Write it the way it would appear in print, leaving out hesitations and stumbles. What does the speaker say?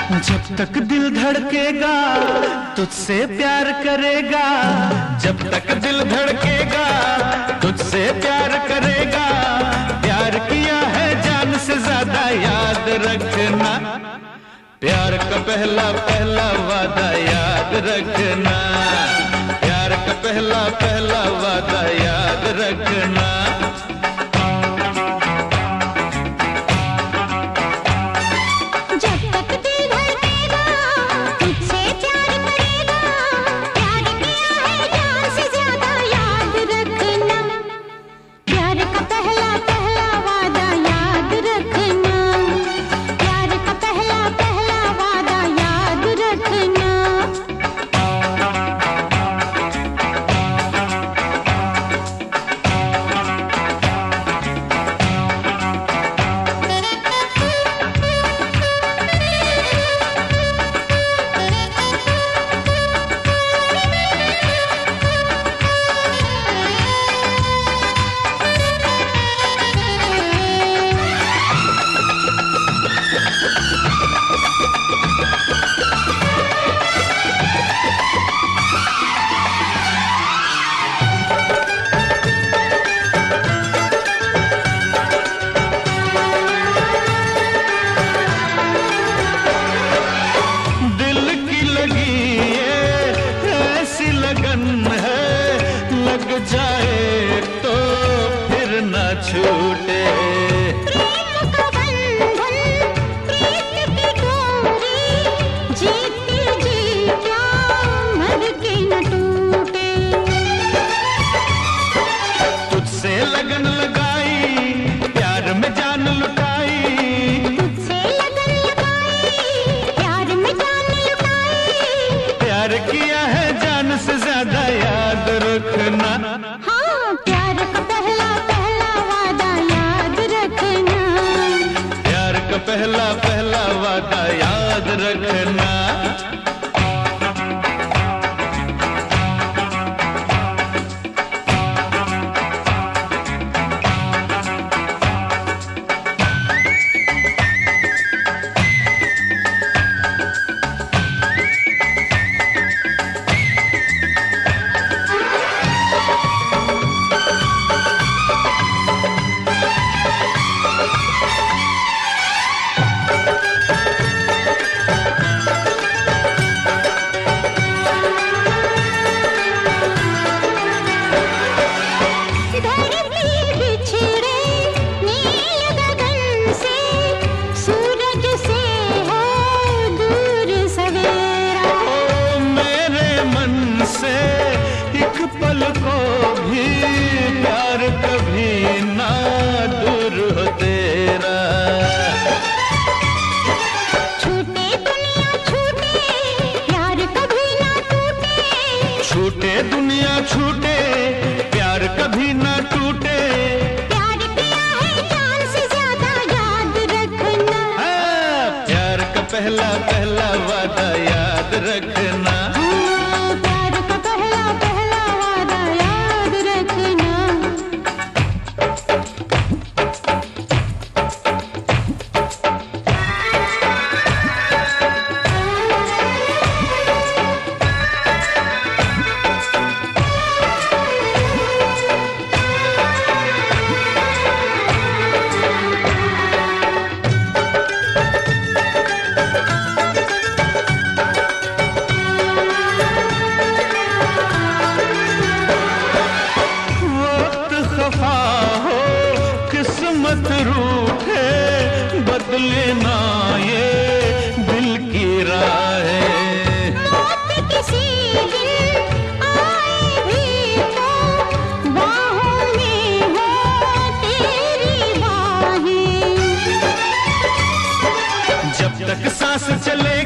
जब तक दिल धड़केगा तुझसे प्यार करेगा, जब तक दिल धड़केगा तुझसे प्यार करेगा। प्यार किया है जान से ज्यादा याद रखना, प्यार का पहला पहला वादा याद रखना, प्यार का पहला पहला वादा याद रखना। जाए तो फिर न छूटे, प्रेम का बंधन प्रीत की डोरी, जीते जी क्या मर के न टूटे। तुझसे लगन लगाई प्यार में जान लुटाई, तुझसे लगन लगाई प्यार में जान लुटाई। प्यार किया है जान से ज्यादा याद रखना, हाँ प्यार का पहला पहला वादा याद रखना, प्यार का पहला पहला वादा याद रखना। एक पल को भी प्यार कभी ना दूर हो तेरा, छूटे दुनिया छूटे प्यार कभी ना टूटे, छूटे दुनिया छूटे प्यार कभी ना टूटे। प्यार किया है जान से ज्यादा याद रखना, प्यार का पहला पहला वादा याद रखना। किस्मत रूठे बदले ना ये दिल की राहें, मौत किसी दिन आए भी तो बाहों में हो तेरी बाहें। जब तक सांस चलेगी